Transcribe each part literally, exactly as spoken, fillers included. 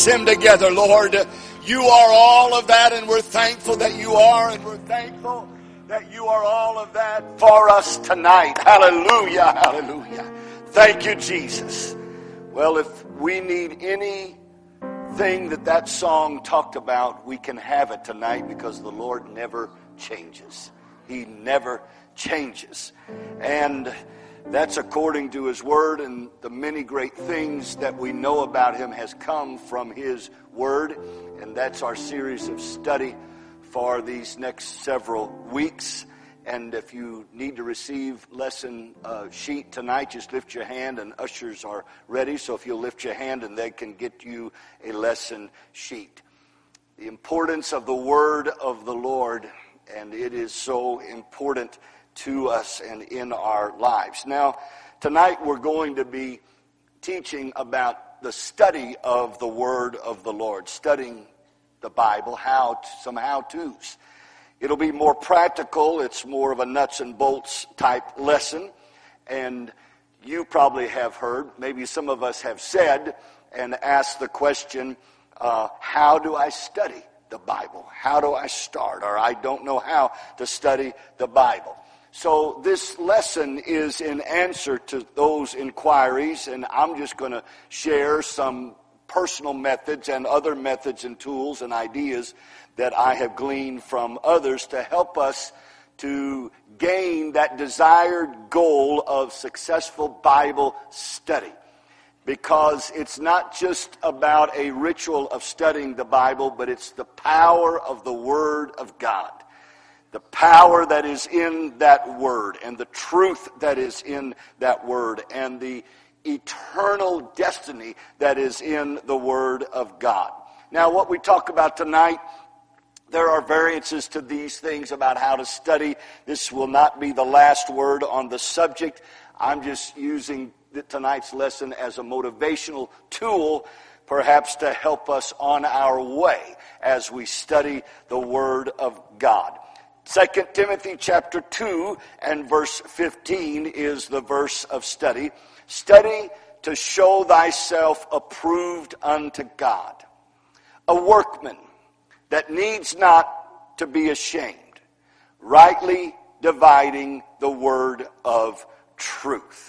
bless him together, Lord. You are all of that, and we're thankful that you are, and we're thankful that you are all of that for us tonight. Hallelujah, hallelujah. Thank you, Jesus. Well, if we need anything that that song talked about, we can have it tonight, because the Lord never changes. He never changes. And that's according to his word, and the many great things that we know about him has come from his word. And that's our series of study for these next several weeks. And if you need to receive lesson uh, sheet tonight, just lift your hand, and ushers are ready. So if you'll lift your hand, and they can get you a lesson sheet. The importance of the word of the Lord, and it is so important to us and in our lives. Now, tonight we're going to be teaching about the study of the word of the Lord, studying the Bible, how to, some how-tos. It'll be more practical. It's more of a nuts and bolts type lesson. And you probably have heard, maybe some of us have said and asked the question, uh, how do I study the Bible? How do I start? Or I don't know how to study the Bible. So this lesson is in answer to those inquiries, and I'm just going to share some personal methods and other methods and tools and ideas that I have gleaned from others to help us to gain that desired goal of successful Bible study. Because it's not just about a ritual of studying the Bible, but it's the power of the Word of God. The power that is in that word, and the truth that is in that word, and the eternal destiny that is in the word of God. Now, what we talk about tonight, there are variances to these things about how to study. This will not be the last word on the subject. I'm just using tonight's lesson as a motivational tool, perhaps to help us on our way as we study the word of God. Second Timothy chapter two and verse fifteen is the verse of study. Study to show thyself approved unto God, a workman that needs not to be ashamed, rightly dividing the word of truth.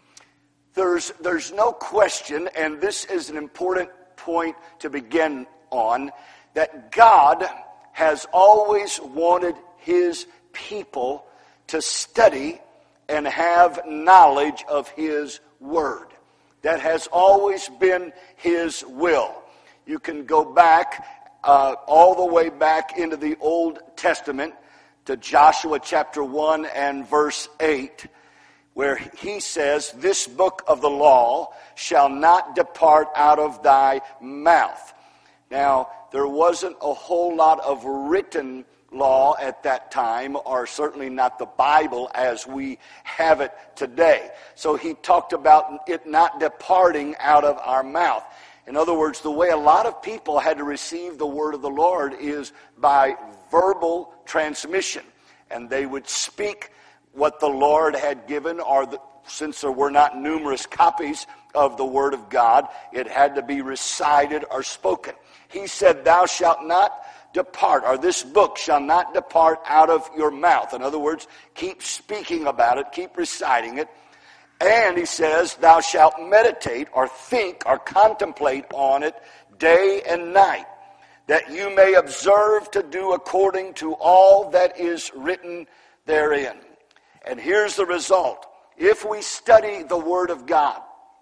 There's, there's no question, and this is an important point to begin on, that God has always wanted his people to study and have knowledge of his word. That has always been his will. You can go back uh, all the way back into the Old Testament to Joshua chapter one and verse eight, where he says, this book of the law shall not depart out of thy mouth. Now, there wasn't a whole lot of written law at that time, or certainly not the Bible as we have it today. So he talked about it not departing out of our mouth. In other words, the way a lot of people had to receive the word of the Lord is by verbal transmission. And they would speak what the Lord had given, or the, since there were not numerous copies of the word of God, it had to be recited or spoken. He said, thou shalt not depart, or this book shall not depart out of your mouth. In other words, keep speaking about it, keep reciting it. And he says, thou shalt meditate or think or contemplate on it day and night, that you may observe to do according to all that is written therein. And here's the result. If we study the Word of God,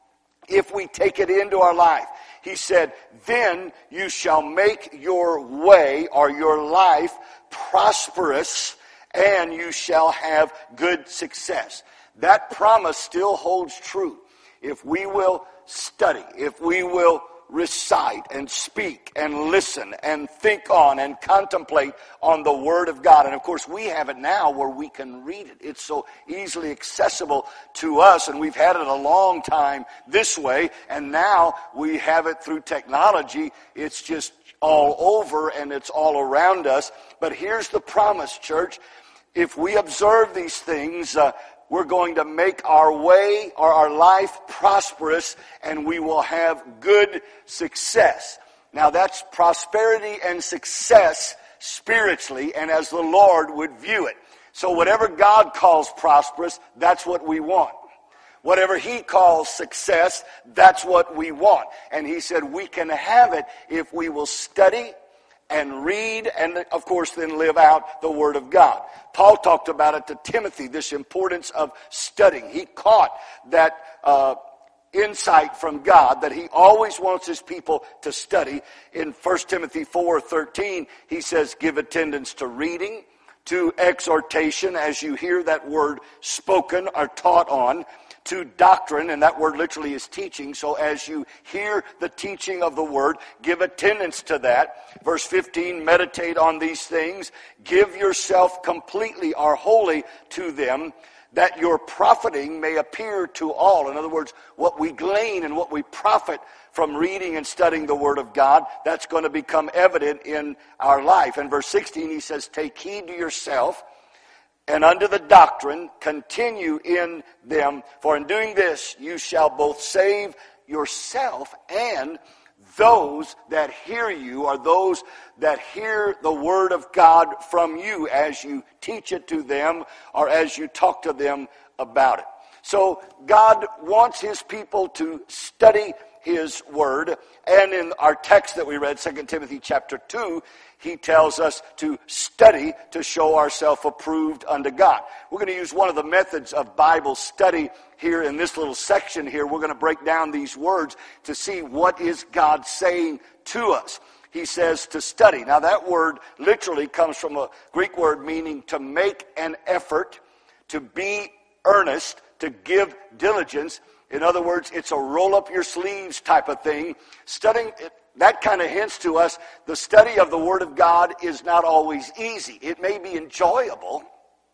if we take it into our life, he said, then you shall make your way or your life prosperous, and you shall have good success. That promise still holds true. If we will study, if we will recite and speak and listen and think on and contemplate on the Word of God. And of course we have it now where we can read it. It's so easily accessible to us, and we've had it a long time this way, and now we have it through technology. It's just all over and it's all around us. But here's the promise, church. If we observe these things, uh, we're going to make our way or our life prosperous, and we will have good success. Now that's prosperity and success spiritually and as the Lord would view it. So whatever God calls prosperous, that's what we want. Whatever he calls success, that's what we want. And he said we can have it if we will study and read and, of course, then live out the Word of God. Paul talked about it to Timothy, this importance of studying. He caught that uh, insight from God that he always wants his people to study. In First Timothy four thirteen, he says, give attendance to reading, to exhortation, as you hear that word spoken or taught on, to doctrine, and that word literally is teaching. So as you hear the teaching of the word, give attendance to that. Verse fifteen, meditate on these things. Give yourself completely or wholly to them, that your profiting may appear to all. In other words, what we glean and what we profit from reading and studying the Word of God, that's going to become evident in our life. In verse sixteen, he says, take heed to yourself, and unto the doctrine, continue in them. For in doing this, you shall both save yourself and those that hear you, or those that hear the word of God from you as you teach it to them or as you talk to them about it. So God wants his people to study his word. And in our text that we read, Second Timothy chapter two, he tells us to study to show ourselves approved unto God. We're going to use one of the methods of Bible study here in this little section here. We're going to break down these words to see what is God saying to us. He says to study. Now that word literally comes from a Greek word meaning to make an effort, to be earnest, to give diligence. In other words, it's a roll up your sleeves type of thing. Studying, that kind of hints to us the study of the Word of God is not always easy. It may be enjoyable,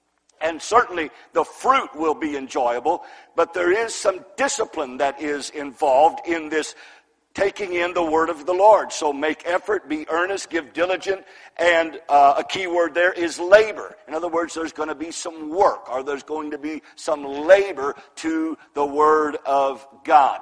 and certainly the fruit will be enjoyable, but there is some discipline that is involved in this taking in the word of the Lord. So make effort, be earnest, give diligent, and uh, a key word there is labor. In other words, there's going to be some work, or there's going to be some labor to the word of God.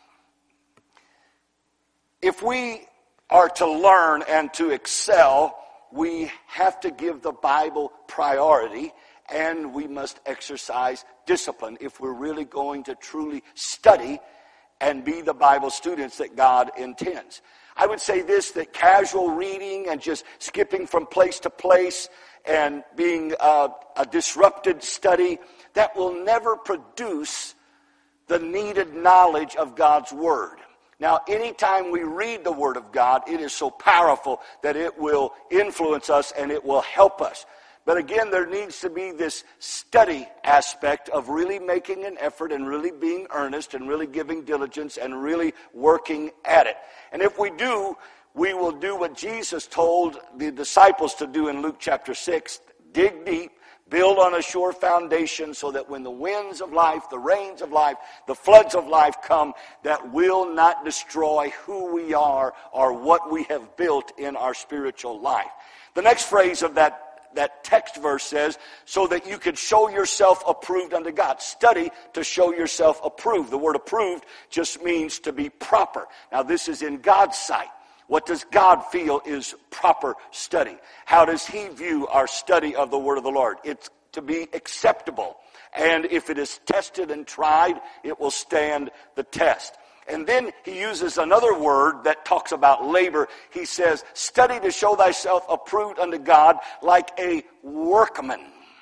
If we are to learn and to excel, we have to give the Bible priority, and we must exercise discipline if we're really going to truly study and be the Bible students that God intends. I would say this, that casual reading and just skipping from place to place and being a, a disrupted study, that will never produce the needed knowledge of God's Word. Now, anytime we read the Word of God, it is so powerful that it will influence us and it will help us. But again, there needs to be this study aspect of really making an effort and really being earnest and really giving diligence and really working at it. And if we do, we will do what Jesus told the disciples to do in Luke chapter six. Dig deep, build on a sure foundation so that when the winds of life, the rains of life, the floods of life come, that will not destroy who we are or what we have built in our spiritual life. The next phrase of that That text verse says, so that you could show yourself approved unto God. Study to show yourself approved. The word approved just means to be proper. Now this is in God's sight. What does God feel is proper study? How does he view our study of the word of the Lord? It's to be acceptable. And if it is tested and tried, it will stand the test. And then he uses another word that talks about labor. He says, study to show thyself approved unto God like a workman.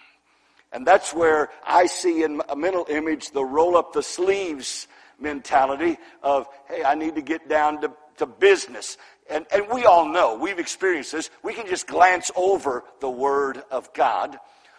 And that's where I see in a mental image the roll up the sleeves mentality of, hey, I need to get down to, to business. And, and we all know, we've experienced this. We can just glance over the Word of God.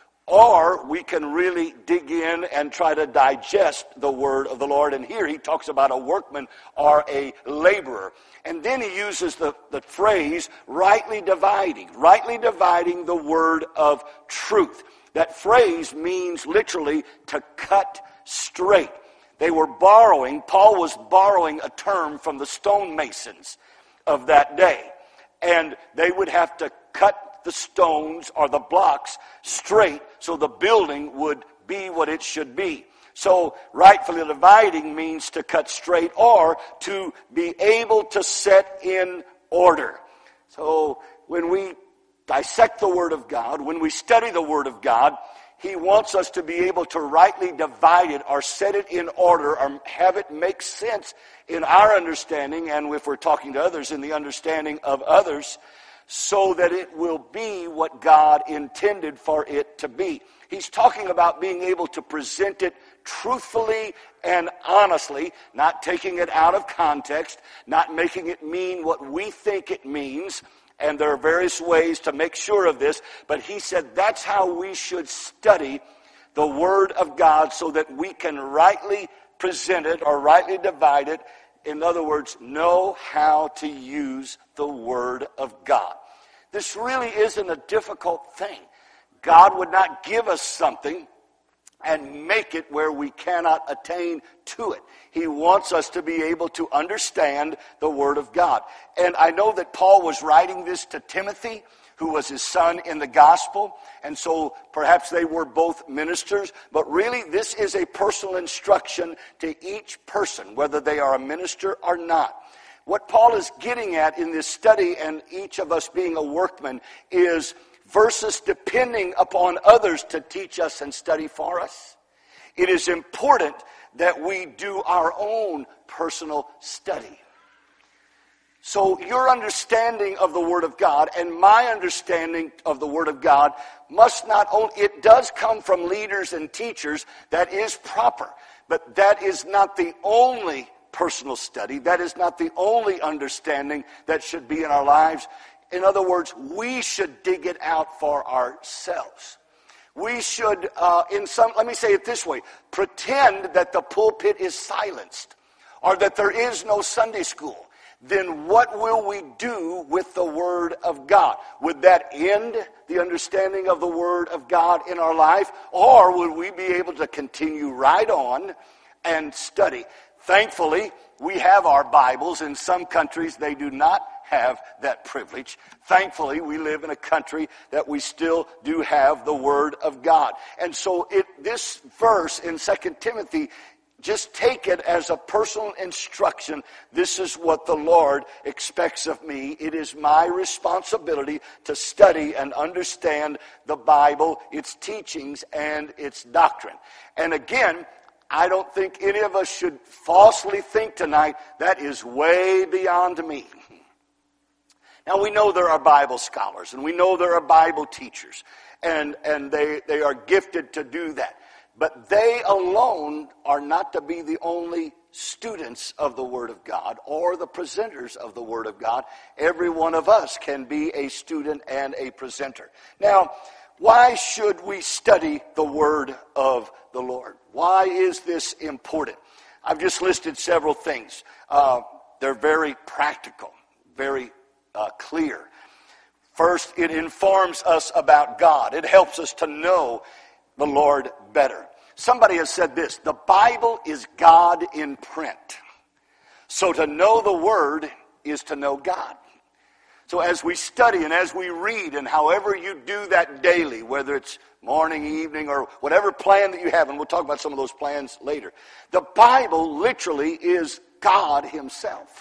Or we can really dig in and try to digest the word of the Lord. And here he talks about a workman or a laborer. And then he uses the, the phrase, rightly dividing. Rightly dividing the word of truth. That phrase means literally to cut straight. They were borrowing, Paul was borrowing a term from the stonemasons of that day. And they would have to cut the stones or the blocks straight so the building would be what it should be. So rightfully dividing means to cut straight or to be able to set in order. So when we dissect the Word of God, when we study the Word of God, He wants us to be able to rightly divide it or set it in order or have it make sense in our understanding, and if we're talking to others, in the understanding of others, so that it will be what God intended for it to be. He's talking about being able to present it truthfully and honestly, not taking it out of context, not making it mean what we think it means. And there are various ways to make sure of this, but he said that's how we should study the Word of God so that we can rightly present it or rightly divide it. In other words, know how to use the Word of God. This really isn't a difficult thing. God would not give us something and make it where we cannot attain to it. He wants us to be able to understand the Word of God. And I know that Paul was writing this to Timothy, who was his son in the gospel, and so perhaps they were both ministers, but really this is a personal instruction to each person, whether they are a minister or not. What Paul is getting at in this study, and each of us being a workman, is versus depending upon others to teach us and study for us. It is important that we do our own personal study. So your understanding of the Word of God and my understanding of the Word of God must not only, it does come from leaders and teachers, that is proper, but that is not the only personal study. That is not the only understanding that should be in our lives. In other words, we should dig it out for ourselves. We should, uh, in some, let me say it this way, pretend that the pulpit is silenced or that there is no Sunday school. Then what will we do with the Word of God? Would that end the understanding of the Word of God in our life? Or would we be able to continue right on and study? Thankfully, we have our Bibles. In some countries, they do not have that privilege. Thankfully, we live in a country that we still do have the Word of God. And so it, this verse in Second Timothy, just take it as a personal instruction. This is what the Lord expects of me. It is my responsibility to study and understand the Bible, its teachings, and its doctrine. And again, I don't think any of us should falsely think tonight, that is way beyond me. Now, we know there are Bible scholars, and we know there are Bible teachers, and, and they, they are gifted to do that. But they alone are not to be the only students of the Word of God or the presenters of the Word of God. Every one of us can be a student and a presenter. Now, why should we study the Word of the Lord? Why is this important? I've just listed several things. Uh, they're very practical, very uh, clear. First, it informs us about God. It helps us to know the Lord better. Somebody has said this, the Bible is God in print. So to know the Word is to know God. So as we study and as we read, and however you do that daily, whether it's morning, evening, or whatever plan that you have, and we'll talk about some of those plans later, the Bible literally is God Himself.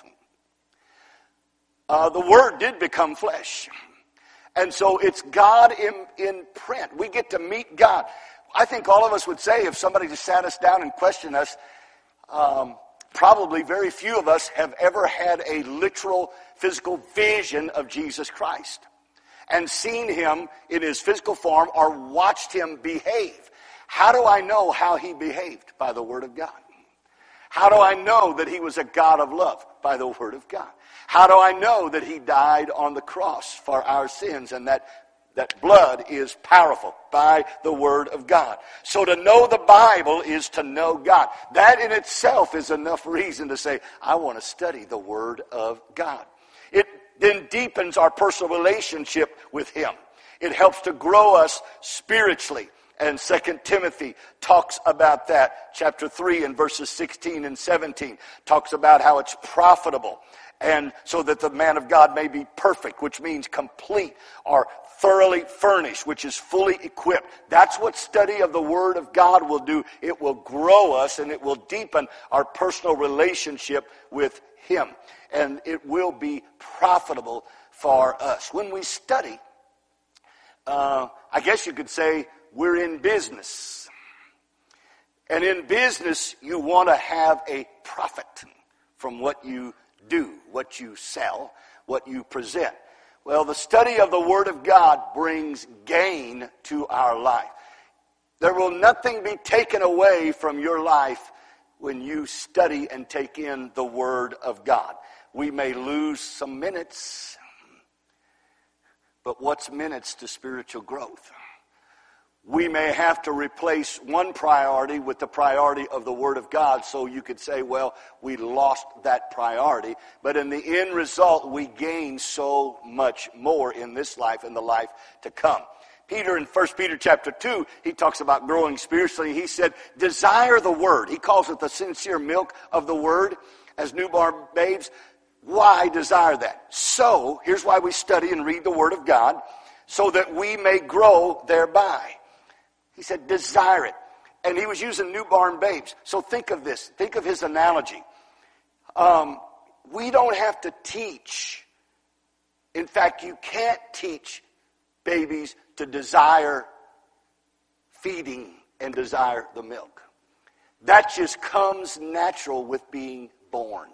Uh, the Word did become flesh. And so it's God in, in print. We get to meet God. I think all of us would say, if somebody just sat us down and questioned us, um, probably very few of us have ever had a literal physical vision of Jesus Christ and seen Him in His physical form or watched Him behave. How do I know how He behaved? By the Word of God. How do I know that He was a God of love? By the Word of God. How do I know that He died on the cross for our sins and that that blood is powerful? By the Word of God. So to know the Bible is to know God. That in itself is enough reason to say, I want to study the Word of God. It then deepens our personal relationship with Him. It helps to grow us spiritually. And Second Timothy talks about that. Chapter three and verses sixteen and seventeen talks about how it's profitable. And so that the man of God may be perfect, which means complete or thoroughly furnished, which is fully equipped. That's what study of the Word of God will do. It will grow us and it will deepen our personal relationship with him. And it will be profitable for us. When we study, uh, I guess you could say we're in business. And in business, you want to have a profit from what you do, what you sell, what you present. Well, the study of the Word of God brings gain to our life. There will nothing be taken away from your life when you study and take in the Word of God. We may lose some minutes, but what's minutes to spiritual growth? We may have to replace one priority with the priority of the Word of God, so you could say, well, we lost that priority. But in the end result, we gain so much more in this life and the life to come. Peter, in First Peter chapter two, he talks about growing spiritually. He said, desire the Word. He calls it the sincere milk of the Word as newborn babes. Why desire that? So, here's why we study and read the Word of God, so that we may grow thereby. He said, desire it. And he was using newborn babes. So think of this. Think of his analogy. Um, we don't have to teach. In fact, you can't teach babies to desire feeding and desire the milk. That just comes natural with being born.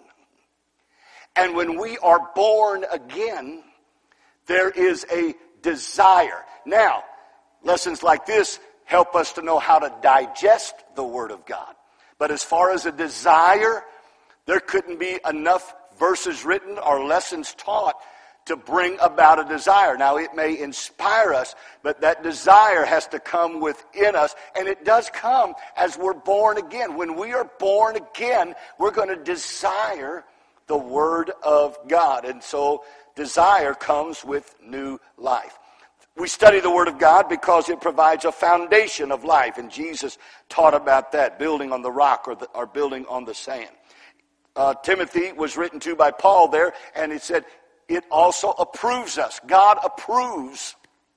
And when we are born again, there is a desire. Now, lessons like this help us to know how to digest the Word of God. But as far as a desire, there couldn't be enough verses written or lessons taught to bring about a desire. Now, it may inspire us, but that desire has to come within us, and it does come as we're born again. When we are born again, we're going to desire the Word of God. And so desire comes with new life. We study the Word of God because it provides a foundation of life, and Jesus taught about that, building on the rock or, the, or building on the sand. Uh, Timothy was written to by Paul there, and it said, it also approves us. God approves.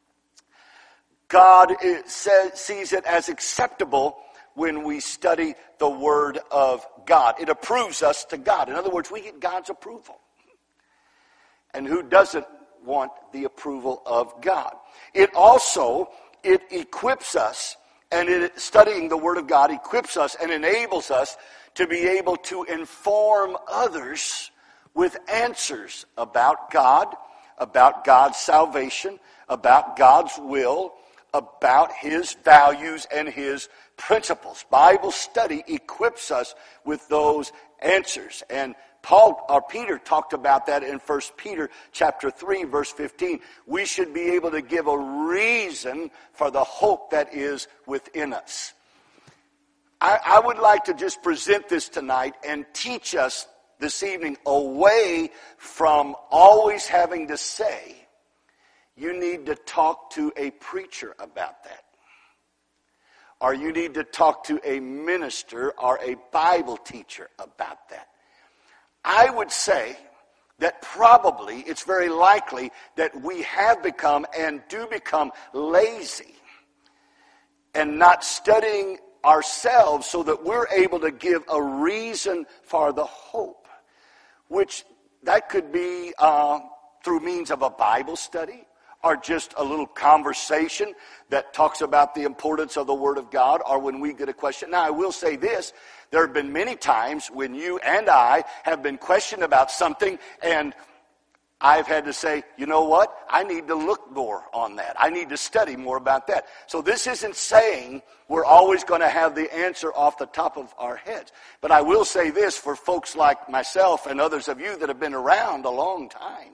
God is, says, sees it as acceptable when we study the Word of God. It approves us to God. In other words, we get God's approval. And who doesn't want the approval of God? It also, it equips us, and it, studying the Word of God equips us and enables us to be able to inform others with answers about God, about God's salvation, about God's will, about His values and His principles. Bible study equips us with those answers. And Paul or Peter talked about that in First Peter chapter three, verse fifteen. We should be able to give a reason for the hope that is within us. I, I would like to just present this tonight and teach us this evening away from always having to say, you need to talk to a preacher about that. Or you need to talk to a minister or a Bible teacher about that. I would say that probably it's very likely that we have become and do become lazy and not studying ourselves so that we're able to give a reason for the hope, which that could be uh, through means of a Bible study or just a little conversation that talks about the importance of the Word of God, or when we get a question. Now, I will say this. There have been many times when you and I have been questioned about something, and I've had to say, you know what? I need to look more on that. I need to study more about that. So this isn't saying we're always going to have the answer off the top of our heads. But I will say this for folks like myself and others of you that have been around a long time.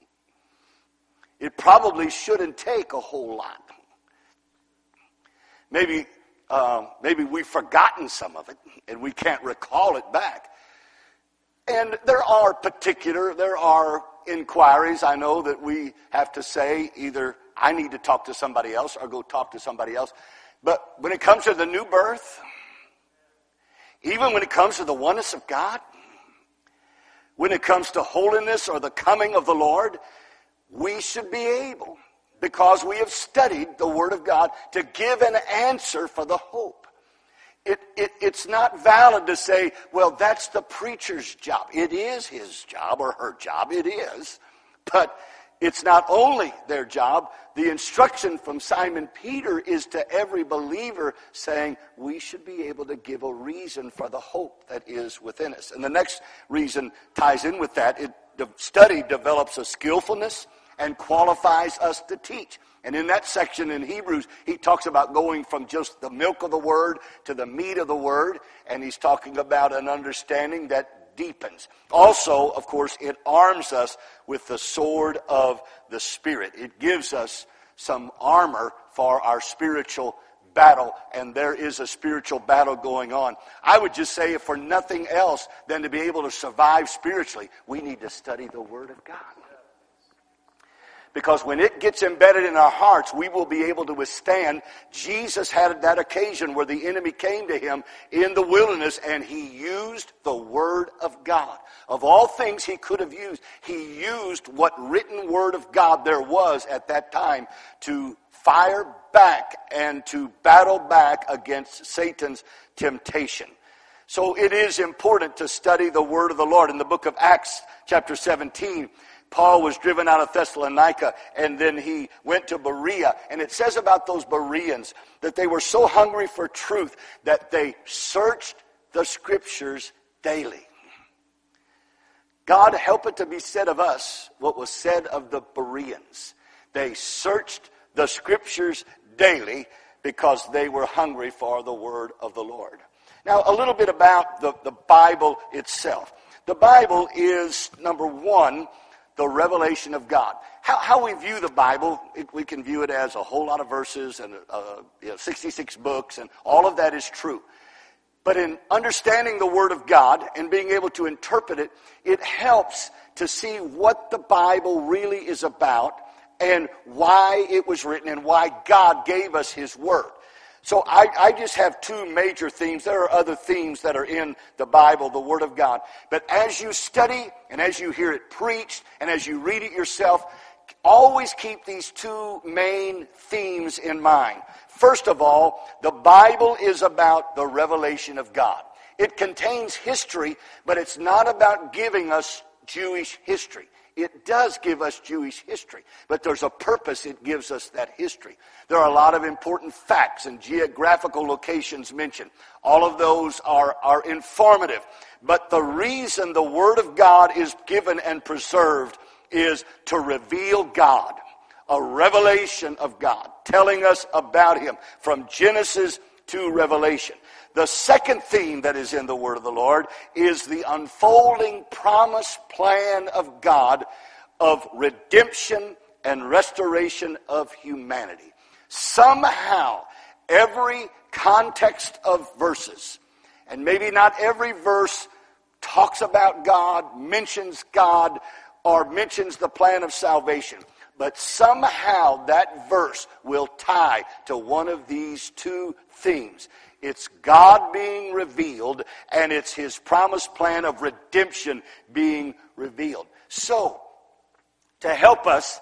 It probably shouldn't take a whole lot. Maybe, uh, maybe we've forgotten some of it and we can't recall it back. And there are particular, there are inquiries I know that we have to say either I need to talk to somebody else or go talk to somebody else. But when it comes to the new birth, even when it comes to the oneness of God, when it comes to holiness or the coming of the Lord, we should be able, because we have studied the Word of God, to give an answer for the hope. it, it, it's not valid to say, well, that's the preacher's job. It is his job or her job. It is. But it's not only their job. The instruction from Simon Peter is to every believer saying we should be able to give a reason for the hope that is within us. And the next reason ties in with that. It, the study develops a skillfulness and qualifies us to teach. And in that section in Hebrews, he talks about going from just the milk of the word to the meat of the word. And he's talking about an understanding that deepens. Also, of course, it arms us with the sword of the Spirit. It gives us some armor for our spiritual battle, and there is a spiritual battle going on. I would just say, if for nothing else than to be able to survive spiritually, we need to study the Word of God. Because when it gets embedded in our hearts, we will be able to withstand. Jesus had that occasion where the enemy came to him in the wilderness, and he used the Word of God. Of all things he could have used, he used what written Word of God there was at that time to fire back and to battle back against Satan's temptation. So it is important to study the Word of the Lord. In the book of Acts, chapter seventeen, Paul was driven out of Thessalonica, and then he went to Berea. And it says about those Bereans that they were so hungry for truth that they searched the Scriptures daily. God help it to be said of us what was said of the Bereans. They searched the Scriptures daily because they were hungry for the Word of the Lord. Now, a little bit about the, the Bible itself. The Bible is, number one, the revelation of God. How, how we view the Bible, it, we can view it as a whole lot of verses and uh, you know, sixty-six books, and all of that is true. But in understanding the Word of God and being able to interpret it, it helps to see what the Bible really is about and why it was written and why God gave us His Word. So I, I just have two major themes. There are other themes that are in the Bible, the Word of God. But as you study and as you hear it preached and as you read it yourself, always keep these two main themes in mind. First of all, the Bible is about the revelation of God. It contains history, but it's not about giving us Jewish history. It does give us Jewish history, but there's a purpose it gives us that history. There are a lot of important facts and geographical locations mentioned. All of those are, are informative. But the reason the Word of God is given and preserved is to reveal God, a revelation of God, telling us about Him from Genesis to Revelation. The second theme that is in the Word of the Lord is the unfolding promise plan of God of redemption and restoration of humanity. Somehow, every context of verses, and maybe not every verse talks about God, mentions God, or mentions the plan of salvation, but somehow that verse will tie to one of these two themes. It's God being revealed, and it's His promised plan of redemption being revealed. So, to help us,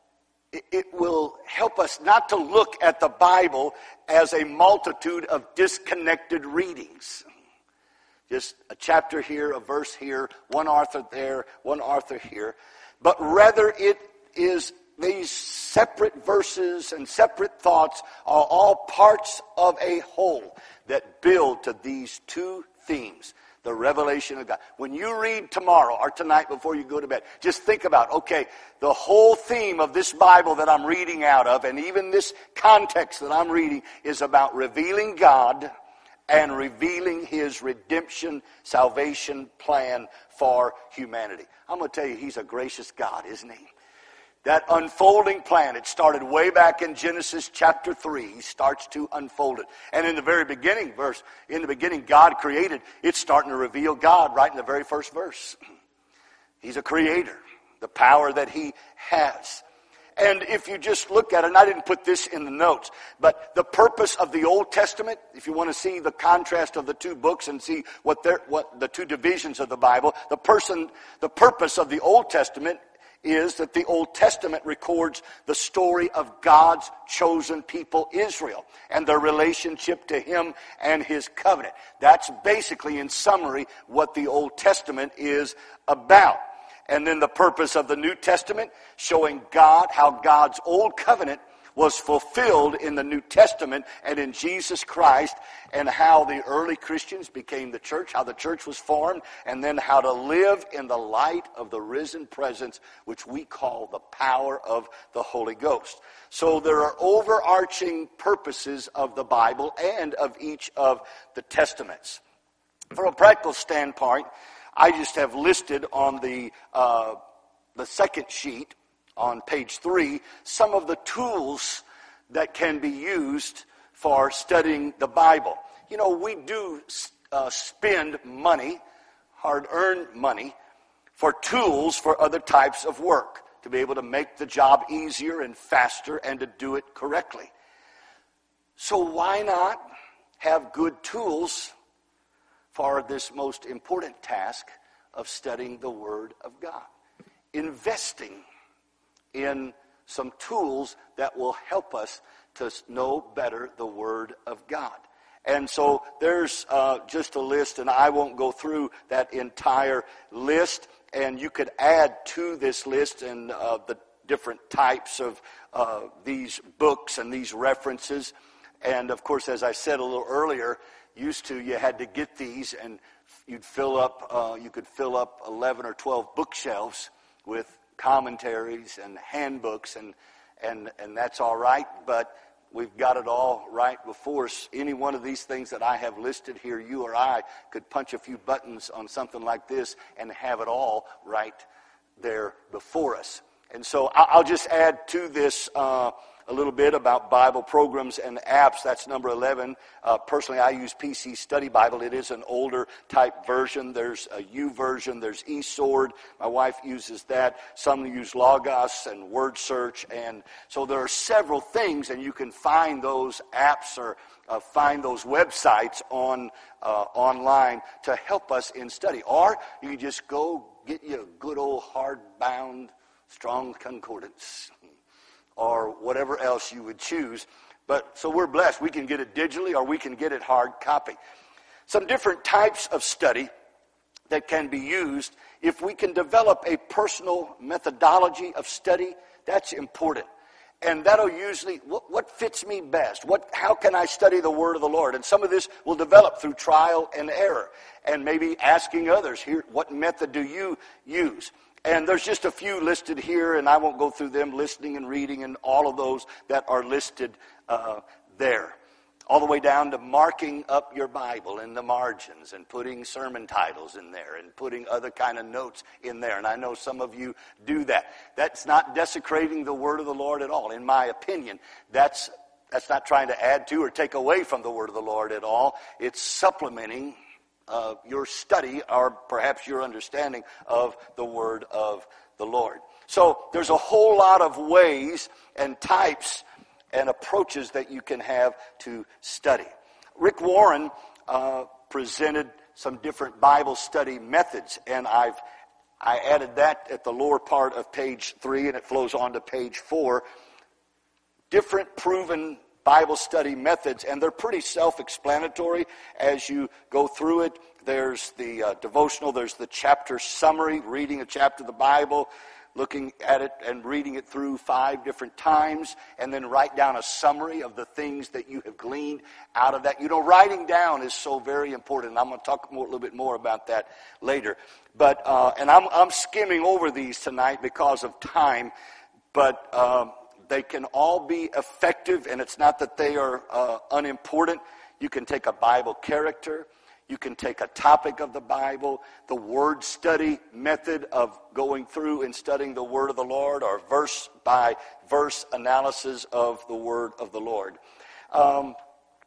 it will help us not to look at the Bible as a multitude of disconnected readings. Just a chapter here, a verse here, one author there, one author here. But rather it is these separate verses and separate thoughts are all parts of a whole that build to these two themes, the revelation of God. When you read tomorrow or tonight before you go to bed, just think about, okay, the whole theme of this Bible that I'm reading out of, and even this context that I'm reading, is about revealing God and revealing His redemption, salvation plan for humanity. I'm going to tell you, He's a gracious God, isn't He? That unfolding plan, it started way back in Genesis chapter three. He starts to unfold it. And in the very beginning verse, in the beginning God created, it's starting to reveal God right in the very first verse. He's a creator, the power that He has. And if you just look at it, and I didn't put this in the notes, but the purpose of the Old Testament, if you want to see the contrast of the two books and see what they're, what the two divisions of the Bible, the person, the purpose of the Old Testament is that the Old Testament records the story of God's chosen people, Israel, and their relationship to him and his covenant. That's basically, in summary, what the Old Testament is about. And then the purpose of the New Testament, showing God, how God's old covenant was fulfilled in the New Testament and in Jesus Christ, and how the early Christians became the church, how the church was formed, and then how to live in the light of the risen presence, which we call the power of the Holy Ghost. So there are overarching purposes of the Bible and of each of the Testaments. From a practical standpoint, I just have listed on the uh, the second sheet on page three some of the tools that can be used for studying the Bible. You know, we do uh, spend money, hard-earned money, for tools for other types of work, to be able to make the job easier and faster and to do it correctly. So why not have good tools for this most important task of studying the Word of God? Investing in some tools that will help us to know better the Word of God. And so there's uh, just a list, and I won't go through that entire list. And you could add to this list and uh, the different types of uh, these books and these references. And of course, as I said a little earlier, used to you had to get these, and you'd fill up. Uh, you could fill up eleven or twelve bookshelves with commentaries and handbooks, and and and that's all right. But we've got it all right before us. Any one of these things that I have listed here, you or I could punch a few buttons on something like this and have it all right there before us. And so I'll just add to this uh, a little bit about Bible programs and apps. That's number eleven. Uh, personally, I use P C Study Bible. It is an older type version. There's a U version. There's eSword. My wife uses that. Some use Logos and Word Search. And so there are several things, and you can find those apps or uh, find those websites on uh, online to help us in study. Or you can just go get you a good old hardbound Strong Concordance, or whatever else you would choose. But so we're blessed. We can get it digitally, or we can get it hard copy. Some different types of study that can be used. If we can develop a personal methodology of study, that's important. And that'll usually, what, what fits me best? What, how can I study the Word of the Lord? And some of this will develop through trial and error, and maybe asking others, here, what method do you use? And there's just a few listed here, and I won't go through them, listening and reading and all of those that are listed uh, there. All the way down to marking up your Bible in the margins and putting sermon titles in there and putting other kind of notes in there. And I know some of you do that. That's not desecrating the Word of the Lord at all. In my opinion, that's that's not trying to add to or take away from the Word of the Lord at all. It's supplementing Uh, your study, or perhaps your understanding of the Word of the Lord. So there's a whole lot of ways and types and approaches that you can have to study. Rick Warren uh, presented some different Bible study methods, and I've I added that at the lower part of page three, and it flows on to page four. Different proven Bible study methods, and they're pretty self-explanatory as you go through it. There's the uh, devotional, there's the chapter summary, reading a chapter of the Bible, looking at it and reading it through five different times, and then write down a summary of the things that you have gleaned out of that. You know, writing down is so very important, and I'm going to talk more, a little bit more about that later. But uh, and I'm, I'm skimming over these tonight because of time, but Uh, they can all be effective, and it's not that they are uh, unimportant. You can take a Bible character. You can take a topic of the Bible, the word study method of going through and studying the Word of the Lord, or verse by verse analysis of the Word of the Lord. Um,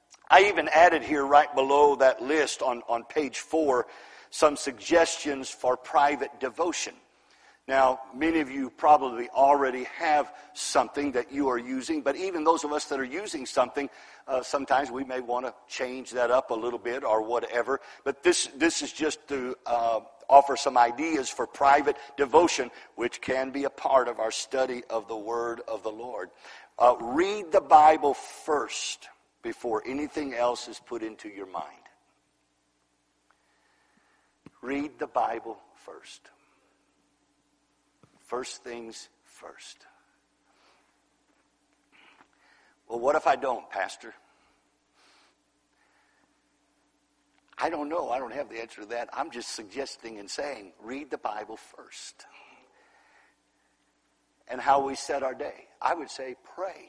I even added here right below that list on, on page four some suggestions for private devotion. Now, many of you probably already have something that you are using, but even those of us that are using something, uh, sometimes we may want to change that up a little bit or whatever. But this this is just to uh, offer some ideas for private devotion, which can be a part of our study of the Word of the Lord. Uh, read the Bible first before anything else is put into your mind. Read the Bible first. First things first. Well, what if I don't, Pastor? I don't know. I don't have the answer to that. I'm just suggesting and saying, read the Bible first. And how we set our day. I would say pray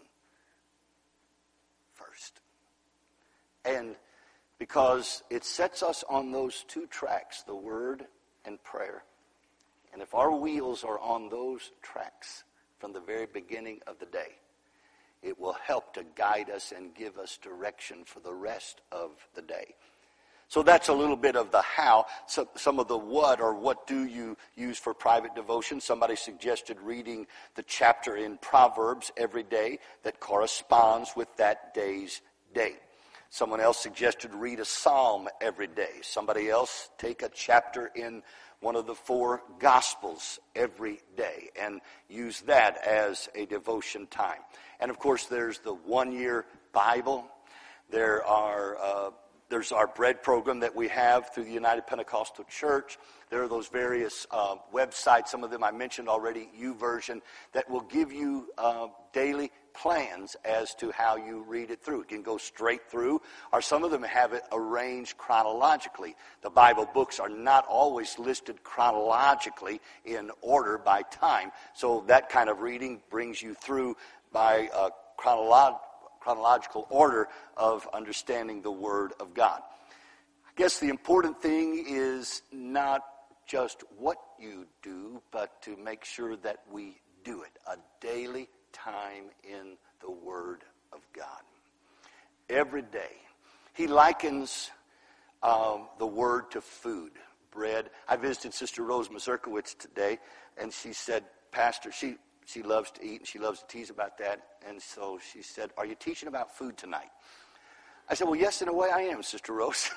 first. And because it sets us on those two tracks, the Word and prayer. And if our wheels are on those tracks from the very beginning of the day, it will help to guide us and give us direction for the rest of the day. So that's a little bit of the how. So some of the what, or what do you use for private devotion. Somebody suggested reading the chapter in Proverbs every day that corresponds with that day's date. Someone else suggested read a psalm every day. Somebody else take a chapter in one of the four Gospels every day and use that as a devotion time. And of course, there's the one-year Bible. There are uh, there's our bread program that we have through the United Pentecostal Church. There are those various uh, websites. Some of them I mentioned already. YouVersion, that will give you uh, daily plans as to how you read it through. It can go straight through, or some of them have it arranged chronologically. The Bible books are not always listed chronologically in order by time, so that kind of reading brings you through by uh, chronolo- chronological order of understanding the Word of God. I guess the important thing is not just what you do, but to make sure that we do it. A daily time in the Word of God. Every day. He likens um, the Word to food, bread. I visited Sister Rose Mazurkowitz today, and she said, Pastor, she, she loves to eat, and she loves to tease about that, and so she said, are you teaching about food tonight? I said, well, yes, in a way I am, Sister Rose.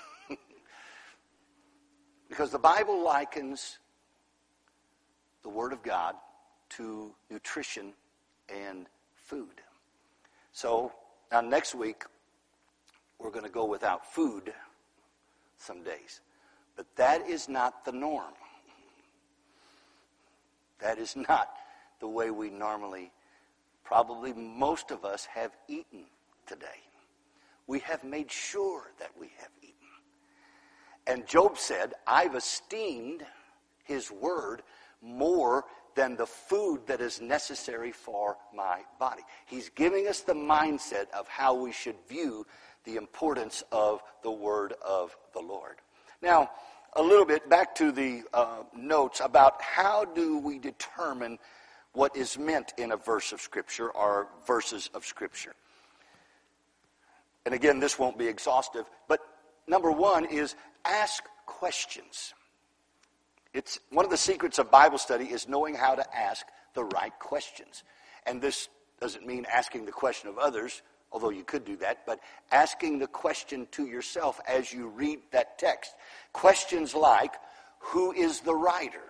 Because the Bible likens the Word of God to nutrition and food. So now next week we're going to go without food some days. But that is not the norm. That is not the way we normally, probably most of us, have eaten today. We have made sure that we have eaten. And Job said, I've esteemed his word more than the food that is necessary for my body. He's giving us the mindset of how we should view the importance of the word of the Lord. Now, a little bit back to the uh, notes about how do we determine what is meant in a verse of Scripture or verses of Scripture. And again, this won't be exhaustive, but number one is ask questions. It's one of the secrets of Bible study is knowing how to ask the right questions. And this doesn't mean asking the question of others, although you could do that, but asking the question to yourself as you read that text. Questions like, who is the writer?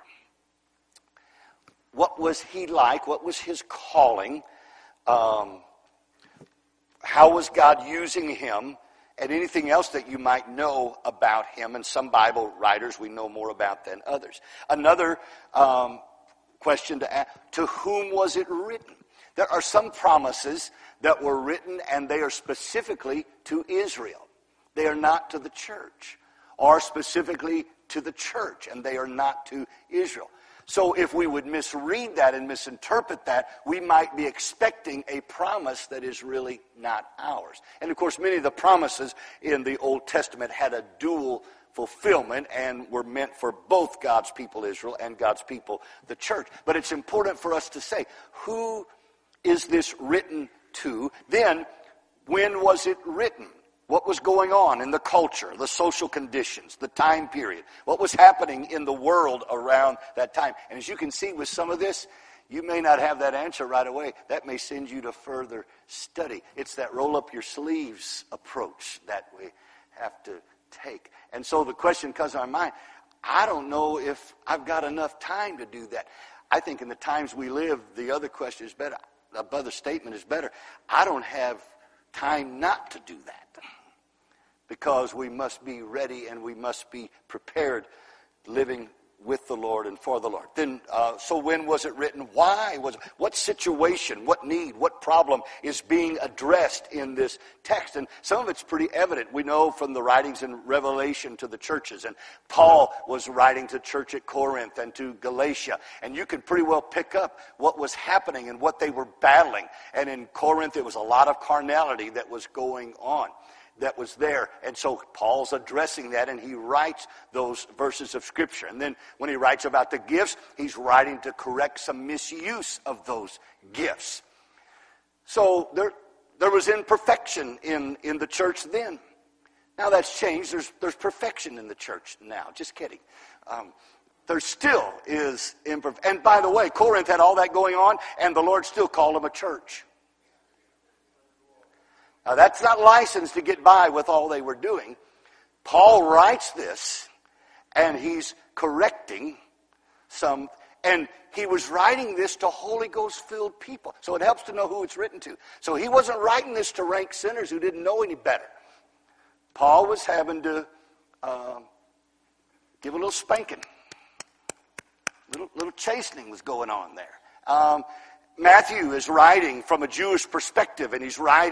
What was he like? What was his calling? Um, how was God using him? And anything else that you might know about him. And some Bible writers we know more about than others. Another um, question to ask, to whom was it written? There are some promises that were written and they are specifically to Israel. They are not to the church. Or specifically to the church and they are not to Israel. So if we would misread that and misinterpret that, we might be expecting a promise that is really not ours. And of course, many of the promises in the Old Testament had a dual fulfillment and were meant for both God's people, Israel, and God's people, the church. But it's important for us to say, who is this written to? Then, when was it written? What was going on in the culture, the social conditions, the time period? What was happening in the world around that time? And as you can see with some of this, you may not have that answer right away. That may send you to further study. It's that roll up your sleeves approach that we have to take. And so the question comes to our mind, I don't know if I've got enough time to do that. I think in the times we live, the other question is better. The other statement is better. I don't have time not to do that, because we must be ready and we must be prepared, living with the Lord and for the Lord. Then, uh, so when was it written? Why was it? What situation, what need, what problem is being addressed in this text? And some of it's pretty evident. We know from the writings in Revelation to the churches. And Paul was writing to church at Corinth and to Galatia. And you could pretty well pick up what was happening and what they were battling. And in Corinth, it was a lot of carnality that was going on, that was there. And so Paul's addressing that, and he writes those verses of Scripture. And then when he writes about the gifts, he's writing to correct some misuse of those gifts. So there, there was imperfection in, in the church then. Now that's changed. There's, there's perfection in the church now. Just kidding. Um, there still is imperfection. And by the way, Corinth had all that going on, and the Lord still called them a church. Now, that's not licensed to get by with all they were doing. Paul writes this, and he's correcting some, and he was writing this to Holy Ghost-filled people. So it helps to know who it's written to. So he wasn't writing this to rank sinners who didn't know any better. Paul was having to uh, give a little spanking. Little, little chastening was going on there. Um, Matthew is writing from a Jewish perspective, and he's writing